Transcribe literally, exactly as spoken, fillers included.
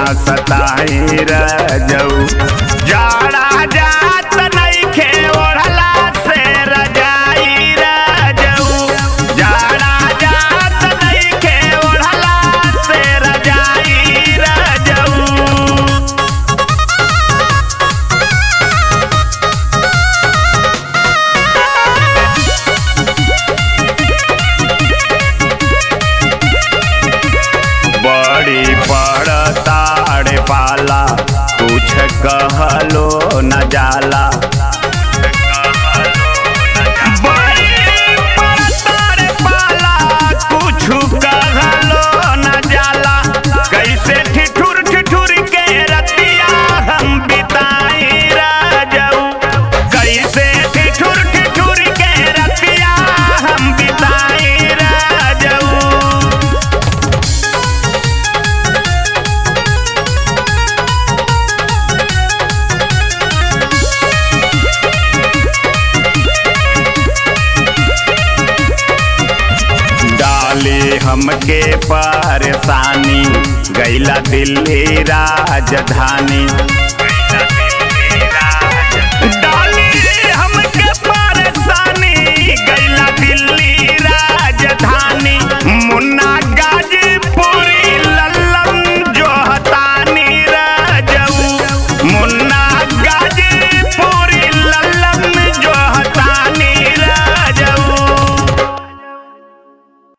सताई रजऊ। जाड़ा जात नइखे ओढ़ला से रजाई रजऊ। जाड़ा जात नइखे ओढ़ला से रजाई रजऊ। बड़ी पड़ताड़ पाला कुछ कहलो न जाला। बड़ी पड़ताड़ पाला कुछ कहलो न जाला। कैसे ठिठुर ठिठुर के रतिया हम बिताई रजऊ। कैसे ठिठुर ठिठुर के रतिया हम बिताई रजऊ। डाली हमके परेशानी गैला दिल्ली राजधानी।